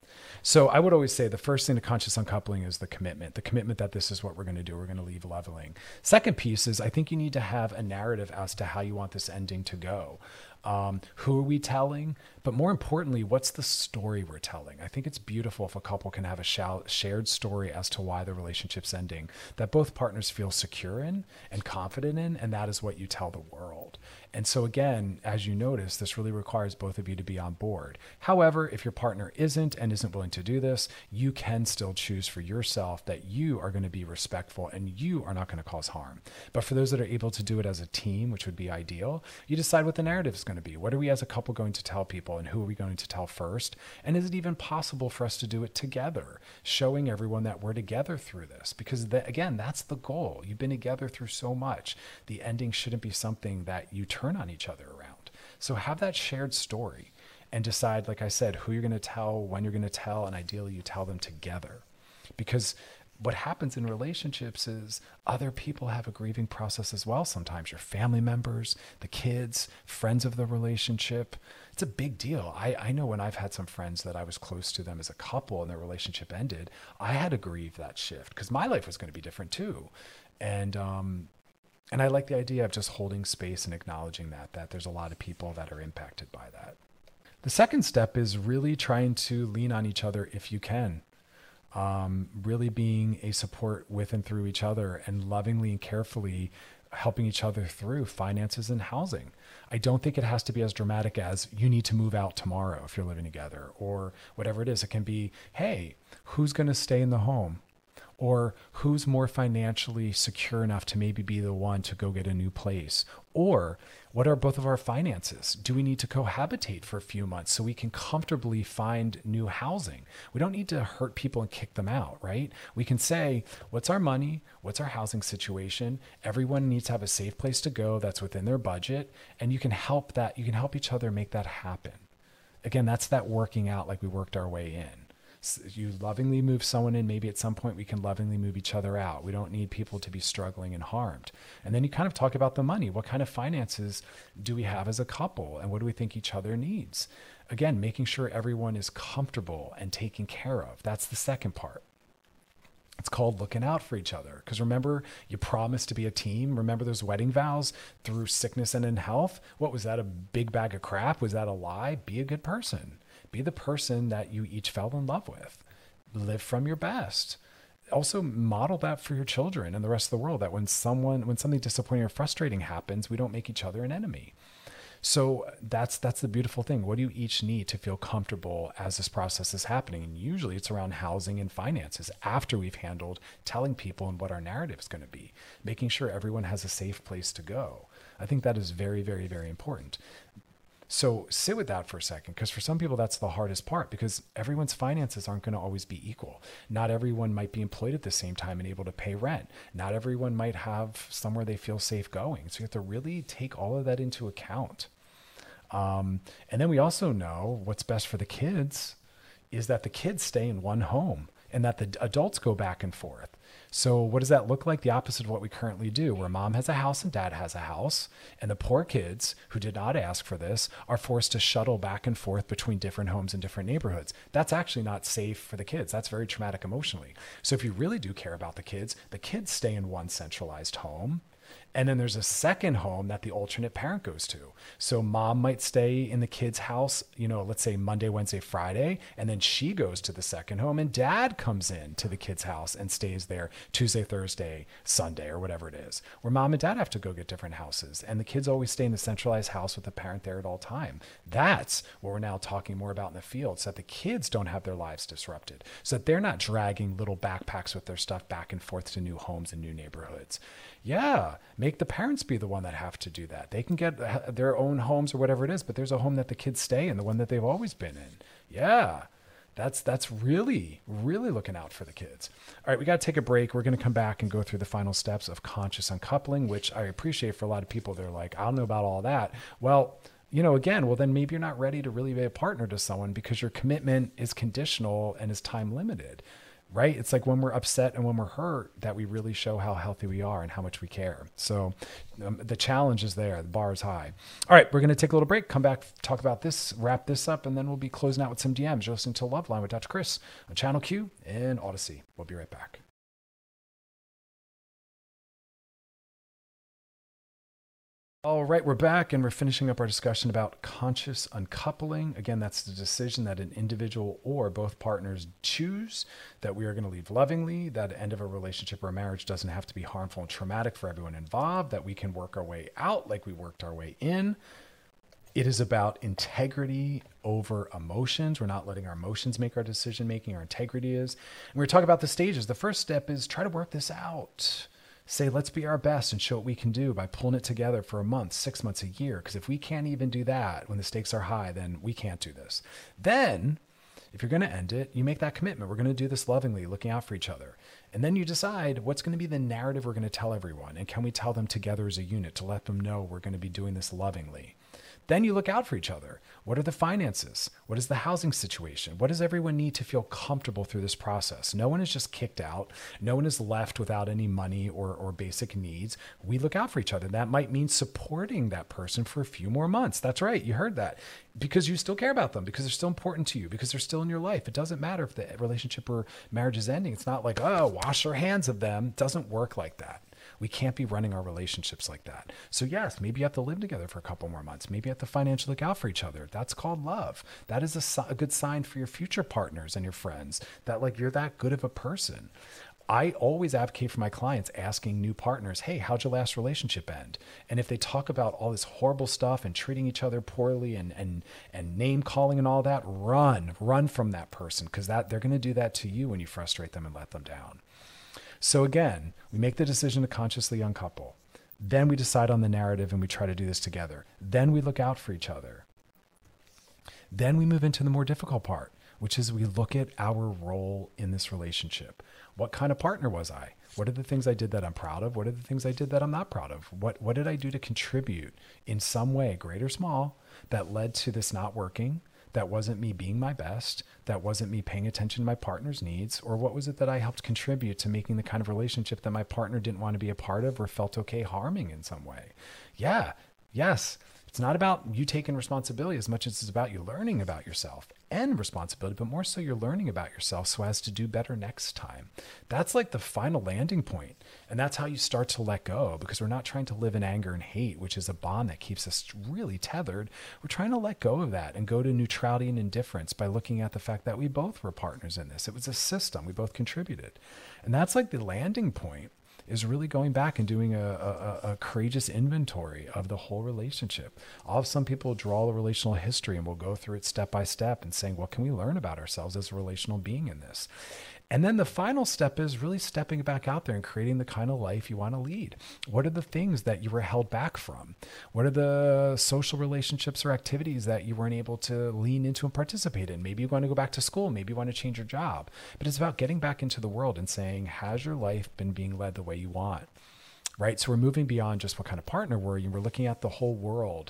So I would always say the first thing to conscious uncoupling is the commitment, the commitment that this is what we're going to do. We're going to leave leveling. Second piece is I think you need to have a narrative as to how you want this ending to go. Um, who are we telling? But more importantly, what's the story we're telling? I think it's beautiful if a couple can have a sh- shared story as to why the relationship's ending, that both partners feel secure in and confident in, and that is what you tell the world. And so again, as you notice, this really requires both of you to be on board. However, if your partner isn't and isn't willing to do this, you can still choose for yourself that you are going to be respectful and you are not going to cause harm. But for those that are able to do it as a team, which would be ideal, you decide what the narrative is going to be. What are we as a couple going to tell people, and who are we going to tell first? And is it even possible for us to do it together, showing everyone that we're together through this? Because the, again, that's the goal. You've been together through so much. The ending shouldn't be something that you turn on each other around. So have that shared story and decide, like I said, who you're going to tell, when you're going to tell, and ideally you tell them together. Because what happens in relationships is other people have a grieving process as well. Sometimes your family members, the kids, friends of the relationship. It's a big deal. I, I know when I've had some friends that I was close to them as a couple and their relationship ended, I had to grieve that shift because my life was going to be different too. And, um, and I like the idea of just holding space and acknowledging that, that there's a lot of people that are impacted by that. The second step is really trying to lean on each other if you can. Um, really being a support with and through each other and lovingly and carefully helping each other through finances and housing. I don't think it has to be as dramatic as you need to move out tomorrow if you're living together, or whatever it is. It can be, hey, who's going to stay in the home? Or who's more financially secure enough to maybe be the one to go get a new place? Or what are both of our finances? Do we need to cohabitate for a few months so we can comfortably find new housing? We don't need to hurt people and kick them out, right? We can say, what's our money? What's our housing situation? Everyone needs to have a safe place to go that's within their budget. And you can help that. You can help each other make that happen. Again, that's that working out like we worked our way in. You lovingly move someone in, maybe at some point we can lovingly move each other out. We don't need people to be struggling and harmed. And then you kind of talk about the money. What kind of finances do we have as a couple? And what do we think each other needs? Again, making sure everyone is comfortable and taken care of. That's the second part. It's called looking out for each other. Because remember, you promised to be a team. Remember those wedding vows through sickness and in health? What was that, a big bag of crap? Was that a lie? Be a good person. Be the person that you each fell in love with. Live from your best. Also model that for your children and the rest of the world, that when someone, when something disappointing or frustrating happens, we don't make each other an enemy. So that's that's the beautiful thing. What do you each need to feel comfortable as this process is happening? And usually it's around housing and finances after we've handled telling people and what our narrative is going to be, making sure everyone has a safe place to go. I think that is very, very, very important. So sit with that for a second, because for some people, that's the hardest part, because everyone's finances aren't going to always be equal. Not everyone might be employed at the same time and able to pay rent. Not everyone might have somewhere they feel safe going. So you have to really take all of that into account. Um, and then we also know what's best for the kids is that the kids stay in one home. and that the adults go back and forth. So what does that look like? The opposite of what we currently do, where mom has a house and dad has a house, and the poor kids who did not ask for this are forced to shuttle back and forth between different homes and different neighborhoods. That's actually not safe for the kids. That's very traumatic emotionally. So if you really do care about the kids, the kids stay in one centralized home. And then there's a second home that the alternate parent goes to. So mom might stay in the kid's house, you know, let's say Monday, Wednesday, Friday, and then she goes to the second home, and dad comes in to the kid's house and stays there Tuesday, Thursday, Sunday, or whatever it is, where mom and dad have to go get different houses. And the kids always stay in the centralized house with the parent there at all time. That's what we're now talking more about in the field, so that the kids don't have their lives disrupted, so that they're not dragging little backpacks with their stuff back and forth to new homes and new neighborhoods. Yeah, make the parents be the one that have to do that. They can get their own homes or whatever it is, but there's a home that the kids stay in, the one that they've always been in. Yeah, that's that's really, really looking out for the kids. All right, we got to take a break. We're going to come back and go through the final steps of conscious uncoupling, which I appreciate for a lot of people. They're like, I don't know about all that. Well, you know, again, well, then maybe you're not ready to really be a partner to someone because your commitment is conditional and is time limited. Right? It's like when we're upset and when we're hurt that we really show how healthy we are and how much we care. So um, the challenge is there. The bar is high. All right, we're going to take a little break, come back, talk about this, wrap this up, and then we'll be closing out with some D Ms. You're listening to Loveline with Doctor Chris on Channel Q and Odyssey. We'll be right back. All right, we're back and we're finishing up our discussion about conscious uncoupling. Again, that's the decision that an individual or both partners choose, that we are going to leave lovingly, that the end of a relationship or a marriage doesn't have to be harmful and traumatic for everyone involved, that we can work our way out like we worked our way in. It is about integrity over emotions. We're not letting our emotions make our decision making. Our integrity is. And we're talking about the stages. The first step is try to work this out. Say, let's be our best and show what we can do by pulling it together for a month, six months, a year. Because if we can't even do that when the stakes are high, then we can't do this. Then, if you're going to end it, you make that commitment. We're going to do this lovingly, looking out for each other. And then you decide what's going to be the narrative we're going to tell everyone. And can we tell them together as a unit to let them know we're going to be doing this lovingly? Then you look out for each other. What are the finances? What is the housing situation? What does everyone need to feel comfortable through this process? No one is just kicked out. No one is left without any money or, or basic needs. We look out for each other. That might mean supporting that person for a few more months. That's right. You heard that. Because you still care about them, because they're still important to you, because they're still in your life. It doesn't matter if the relationship or marriage is ending. It's not like, oh, wash our hands of them. It doesn't work like that. We can't be running our relationships like that. So yes, maybe you have to live together for a couple more months. Maybe you have to financially look out for each other. That's called love. That is a, a good sign for your future partners and your friends that like you're that good of a person. I always advocate for my clients asking new partners, hey, how'd your last relationship end? And if they talk about all this horrible stuff and treating each other poorly and and and name calling and all that, run, run from that person, because that they're going to do that to you when you frustrate them and let them down. So again, we make the decision to consciously uncouple. Then we decide on the narrative and we try to do this together. Then we look out for each other. Then we move into the more difficult part, which is we look at our role in this relationship. What kind of partner was I? What are the things I did that I'm proud of? What are the things I did that I'm not proud of? What, what did I do to contribute in some way, great or small, that led to this not working? That wasn't me being my best, that wasn't me paying attention to my partner's needs, or what was it that I helped contribute to making the kind of relationship that my partner didn't want to be a part of or felt okay harming in some way? Yeah, yes. It's not about you taking responsibility as much as it's about you learning about yourself and responsibility, but more so you're learning about yourself so as to do better next time. That's like the final landing point. And that's how you start to let go, because we're not trying to live in anger and hate, which is a bond that keeps us really tethered. We're trying to let go of that and go to neutrality and indifference by looking at the fact that we both were partners in this. It was a system. We both contributed. And that's like the landing point, is really going back and doing a, a, a courageous inventory of the whole relationship. I'll have some people draw a relational history and we'll go through it step by step and saying, what can we learn about ourselves as a relational being in this? And then the final step is really stepping back out there and creating the kind of life you want to lead. What are the things that you were held back from? What are the social relationships or activities that you weren't able to lean into and participate in? Maybe you want to go back to school. Maybe you want to change your job. But it's about getting back into the world and saying, has your life been being led the way you want? Right? So we're moving beyond just what kind of partner we're in. We're looking at the whole world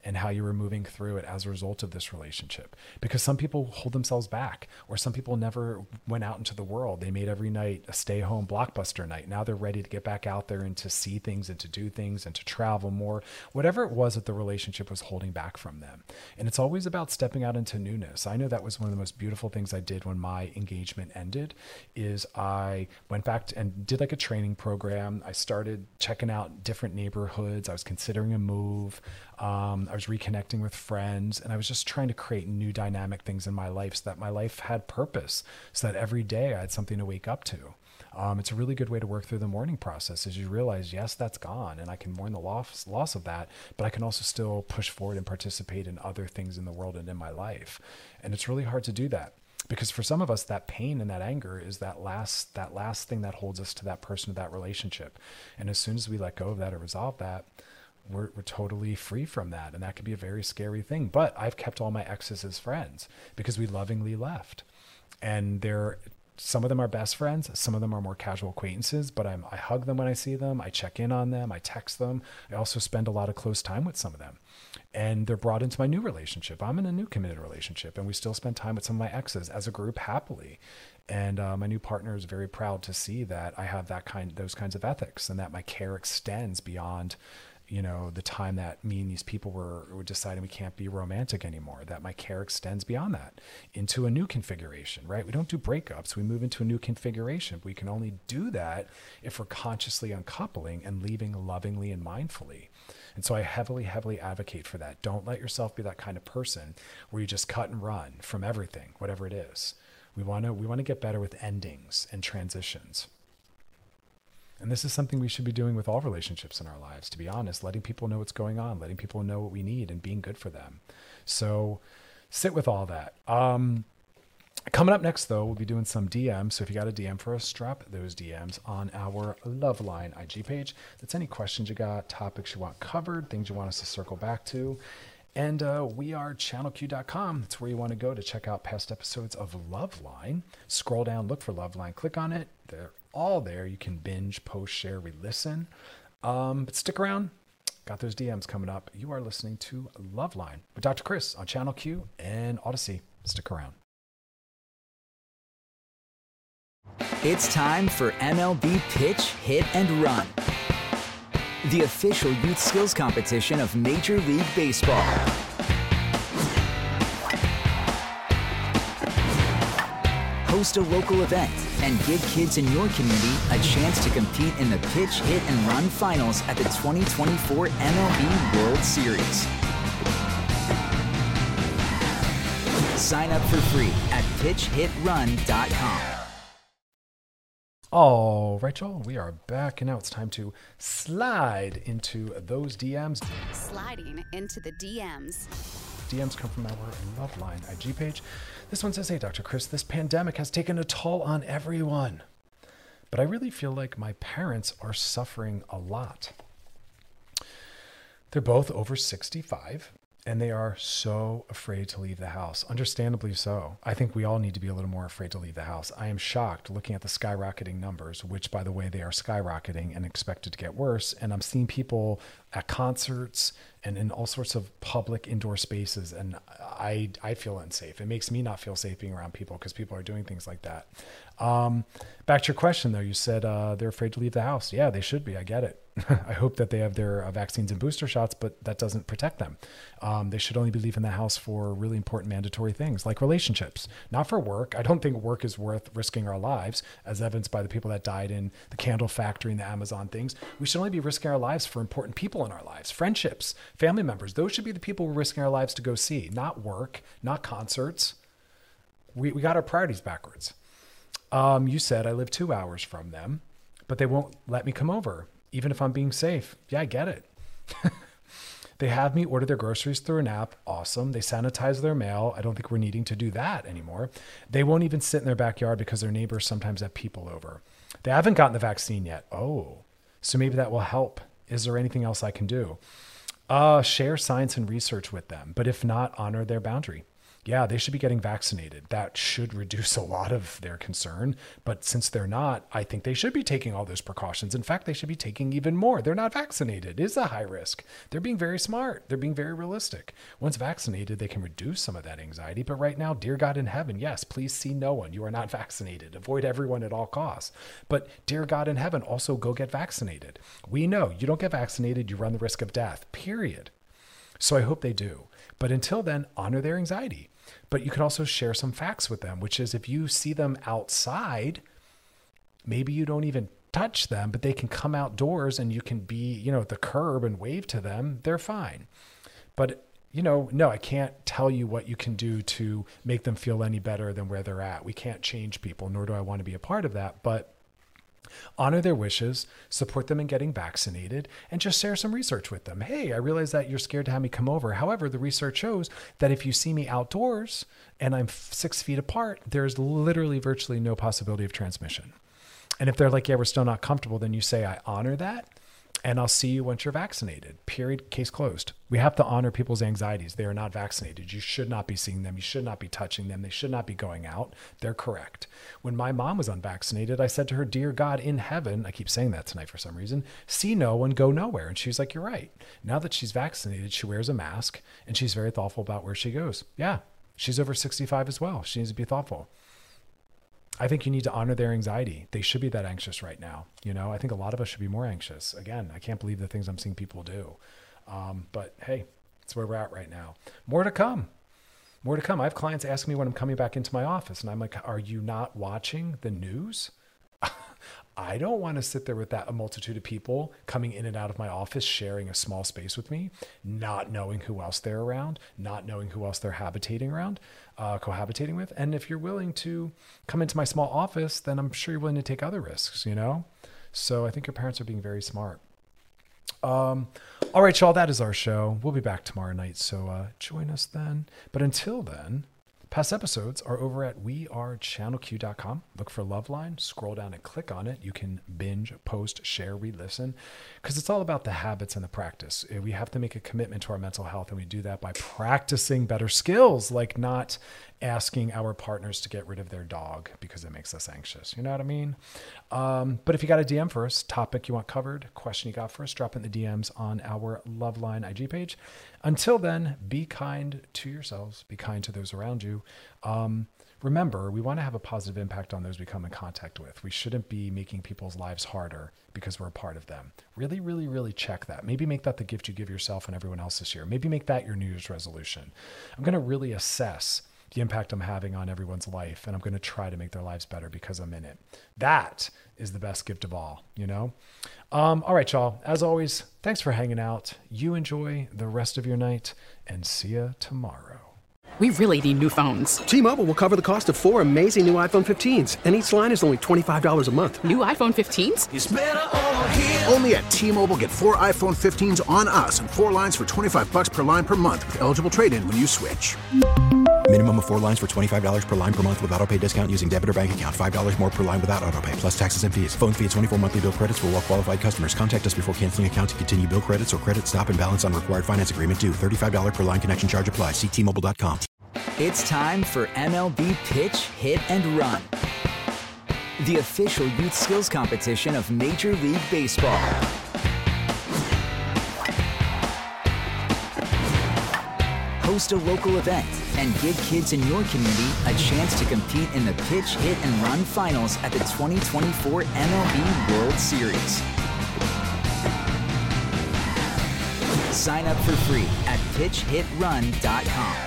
and how you were moving through it as a result of this relationship. Because some people hold themselves back, or some people never went out into the world. They made every night a stay home blockbuster night. Now they're ready to get back out there and to see things and to do things and to travel more, whatever it was that the relationship was holding back from them. And it's always about stepping out into newness. I know that was one of the most beautiful things I did when my engagement ended, is I went back and did like a training program. I started checking out different neighborhoods. I was considering a move. Um, I was reconnecting with friends, and I was just trying to create new dynamic things in my life so that my life had purpose, so that every day I had something to wake up to. Um, it's a really good way to work through the mourning process, as you realize, yes, that's gone, and I can mourn the loss, loss of that, but I can also still push forward and participate in other things in the world and in my life. And it's really hard to do that, because for some of us, that pain and that anger is that last, that last thing that holds us to that person, to that relationship. And as soon as we let go of that or resolve that, We're, we're totally free from that. And that could be a very scary thing. But I've kept all my exes as friends because we lovingly left. And they're, some of them are best friends. Some of them are more casual acquaintances, but I'm, I hug them when I see them. I check in on them. I text them. I also spend a lot of close time with some of them. And they're brought into my new relationship. I'm in a new committed relationship, and we still spend time with some of my exes as a group happily. And uh, my new partner is very proud to see that I have that kind, those kinds of ethics, and that my care extends beyond, you know, the time that me and these people were, were deciding we can't be romantic anymore, that my care extends beyond that into a new configuration, right? We don't do breakups. We move into a new configuration. We can only do that if we're consciously uncoupling and leaving lovingly and mindfully. And so I heavily, heavily advocate for that. Don't let yourself be that kind of person where you just cut and run from everything, whatever it is. We want to, we want to get better with endings and transitions. And this is something we should be doing with all relationships in our lives, to be honest, letting people know what's going on, letting people know what we need, and being good for them. So sit with all that. Um, coming up next, though, we'll be doing some D Ms. So if you got a D M for us, drop those D Ms on our Loveline I G page. That's any questions you got, topics you want covered, things you want us to circle back to. And uh, we are channel q dot com. That's where you want to go to check out past episodes of Loveline. Scroll down, look for Loveline, click on it. They're all there. You can binge, post, share, re-listen. Um, but stick around. Got those D Ms coming up. You are listening to Loveline with Doctor Chris on Channel Q and Odyssey. Stick around. It's time for M L B Pitch, Hit, and Run, the official youth skills competition of Major League Baseball. Host a local event and give kids in your community a chance to compete in the Pitch, Hit, and Run finals at the twenty twenty-four M L B World Series. Sign up for free at pitch hit run dot com. All right, y'all, we are back, and now it's time to slide into those D Ms. Sliding into the D Ms. D Ms come from our Loveline I G page. This one says, hey, Doctor Chris, this pandemic has taken a toll on everyone, but I really feel like my parents are suffering a lot. They're both over sixty-five, and they are so afraid to leave the house. Understandably so. I think we all need to be a little more afraid to leave the house. I am shocked looking at the skyrocketing numbers, which, by the way, they are skyrocketing and expected to get worse. And I'm seeing people at concerts and in all sorts of public indoor spaces, and I I feel unsafe. It makes me not feel safe being around people because people are doing things like that. Um, back to your question, though. You said uh, they're afraid to leave the house. Yeah, they should be. I get it. I hope that they have their uh, vaccines and booster shots, but that doesn't protect them. Um, they should only be leaving the house for really important mandatory things like relationships, not for work. I don't think work is worth risking our lives, as evidenced by the people that died in the candle factory and the Amazon things. We should only be risking our lives for important people in our lives, friendships, family members. Those should be the people we're risking our lives to go see, not work, not concerts. We, we got our priorities backwards. Um, you said I live two hours from them, but they won't let me come over, even if I'm being safe. Yeah, I get it. They have me order their groceries through an app. Awesome. They sanitize their mail. I don't think we're needing to do that anymore. They won't even sit in their backyard because their neighbors sometimes have people over. They haven't gotten the vaccine yet. Oh, so maybe that will help. Is there anything else I can do? Uh, share science and research with them. But if not, honor their boundary. yeah, they should be getting vaccinated. That should reduce a lot of their concern. But since they're not, I think they should be taking all those precautions. In fact, they should be taking even more. They're not vaccinated. It is a high risk. They're being very smart. They're being very realistic. Once vaccinated, they can reduce some of that anxiety. But right now, dear God in heaven, yes, please see no one. You are not vaccinated. Avoid everyone at all costs. But dear God in heaven, also go get vaccinated. We know you don't get vaccinated, you run the risk of death, period. So I hope they do. But until then, honor their anxiety. But you could also share some facts with them, which is if you see them outside, maybe you don't even touch them, but they can come outdoors and you can be, you know, at the curb and wave to them. They're fine. But, you know, no, I can't tell you what you can do to make them feel any better than where they're at. We can't change people, nor do I want to be a part of that. But honor their wishes, support them in getting vaccinated, and just share some research with them. Hey, I realize that you're scared to have me come over. However, the research shows that if you see me outdoors and I'm six feet apart, there's literally virtually no possibility of transmission. And if they're like, yeah, we're still not comfortable, then you say, I honor that. And I'll see you once you're vaccinated. Period. Case closed. We have to honor people's anxieties. They are not vaccinated. You should not be seeing them. You should not be touching them. They should not be going out. They're correct. When my mom was unvaccinated, I said to her, dear God in heaven, I keep saying that tonight for some reason, see no one, go nowhere. And she was like, you're right. Now that she's vaccinated, she wears a mask and she's very thoughtful about where she goes. Yeah, she's over sixty-five as well. She needs to be thoughtful. I think you need to honor their anxiety. They should be that anxious right now. You know, I think a lot of us should be more anxious. Again, I can't believe the things I'm seeing people do. Um, but hey, it's where we're at right now. More to come. More to come. I have clients ask me when I'm coming back into my office and I'm like, are you not watching the news? I don't want to sit there with that a multitude of people coming in and out of my office, sharing a small space with me, not knowing who else they're around, not knowing who else they're habitating around, uh, cohabitating with. And if you're willing to come into my small office, then I'm sure you're willing to take other risks, you know? So I think your parents are being very smart. Um, all right, y'all, that is our show. We'll be back tomorrow night. So uh, join us then. But until then, past episodes are over at we are channel q dot com. Look for Loveline, scroll down and click on it. You can binge, post, share, re-listen, because it's all about the habits and the practice. We have to make a commitment to our mental health, and we do that by practicing better skills, like not asking our partners to get rid of their dog because it makes us anxious. You know what I mean? Um, but if you got a D M for us, topic you want covered, question you got for us, drop in the D Ms on our Loveline I G page. Until then, be kind to yourselves, be kind to those around you. Um, remember, we want to have a positive impact on those we come in contact with. We shouldn't be making people's lives harder because we're a part of them. Really, really, really check that. Maybe make that the gift you give yourself and everyone else this year. Maybe make that your New Year's resolution. I'm going to really assess the impact I'm having on everyone's life, and I'm going to try to make their lives better because I'm in it. That is the best gift of all, you know? Um, all right, y'all. As always, thanks for hanging out. You enjoy the rest of your night, and see ya tomorrow. We really need new phones. T-Mobile will cover the cost of four amazing new iPhone fifteens, and each line is only twenty-five dollars a month. New iPhone fifteens? It's better over here. Only at T-Mobile, get four iPhone fifteens on us and four lines for twenty-five bucks per line per month with eligible trade-in when you switch. Minimum of four lines for twenty-five dollars per line per month with autopay discount using debit or bank account. five dollars more per line without autopay, plus taxes and fees. Phone fee at twenty-four monthly bill credits for well-qualified customers. Contact us before canceling account to continue bill credits or credit stop and balance on required finance agreement due. thirty-five dollars per line connection charge applies. See T Mobile dot com. It's time for M L B Pitch, Hit, and Run, the official youth skills competition of Major League Baseball. Host a local event and give kids in your community a chance to compete in the Pitch, Hit, and Run finals at the twenty twenty-four M L B World Series. Sign up for free at pitch hit run dot com.